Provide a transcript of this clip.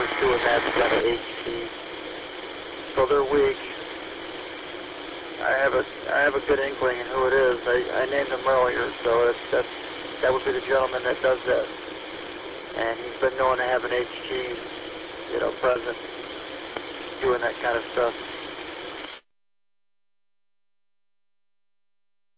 numbers too, and that's got an HT. So they're weak. I have a good inkling in who it is. I named him earlier, so that would be the gentleman that does that. And he's been known to have an HT, present, doing that kind of stuff.